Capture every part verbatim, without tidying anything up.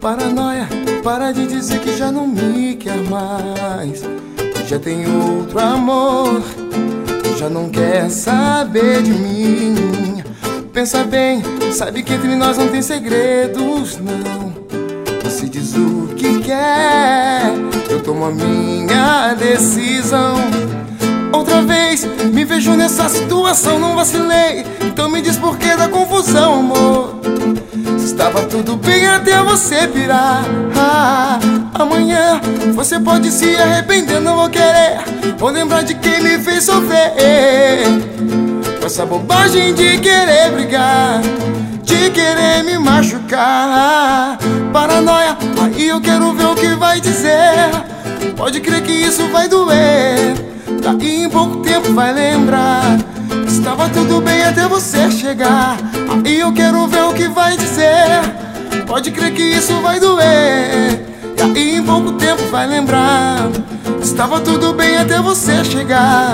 Paranoia, para de dizer que já não me quer mais, que já tem outro amor, que já não quer saber de mim. Pensa bem, sabe que entre nós não tem segredos, não. Você diz o que quer, eu tomo a minha decisão. Outra vez me vejo nessa situação, não vacilei, então me diz por que da confusão, amor. Estava tudo bem até você pirar. ah, Amanhã você pode se arrepender, não vou querer, vou lembrar de quem me fez sofrer. Com essa bobagem de querer brigar, de querer me machucar. Paranoia, aí eu quero ver o que vai dizer. Pode crer que isso vai doer, daí em pouco tempo vai lembrar. Estava tudo bem até você chegar, aí eu quero ver o que vai dizer. Pode crer que isso vai doer, daí em pouco tempo vai lembrar. Estava tudo bem até você chegar.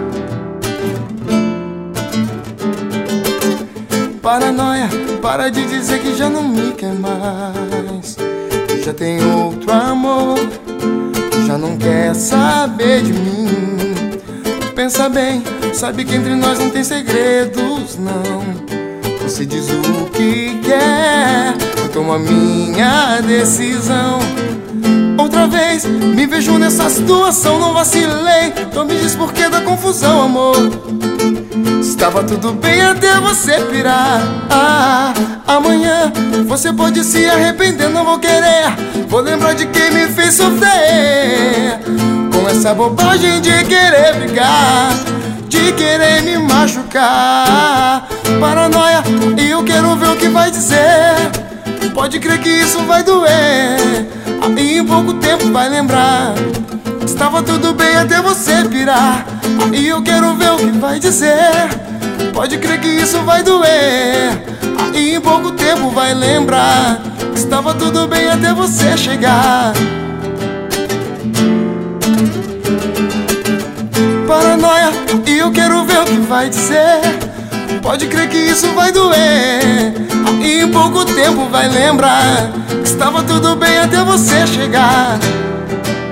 Paranoia, para de dizer que já não me quer mais, que já tem outro amor, que já não quer saber de mim. Pensa bem, sabe que entre nós não tem segredos, não. Você diz o que quer, eu tomo a minha decisão. Outra vez me vejo nessa situação, não vacilei, então me diz por que da confusão, amor. Estava tudo bem até você pirar. ah, Amanhã você pode se arrepender, não vou querer, vou lembrar de quem me fez sofrer. Com essa bobagem de querer brigar, de querer me machucar. Paranoia, e eu quero ver o que vai dizer. Pode crer que isso vai doer, aí em pouco tempo vai lembrar. Estava tudo bem até você pirar, aí eu quero ver o que vai dizer. Pode crer que isso vai doer, aí em pouco tempo vai lembrar. Estava tudo bem até você chegar. Paranoia, e eu quero ver o que vai dizer. Pode crer que isso vai doer, aí em pouco tempo vai lembrar. Estava tudo bem até você chegar.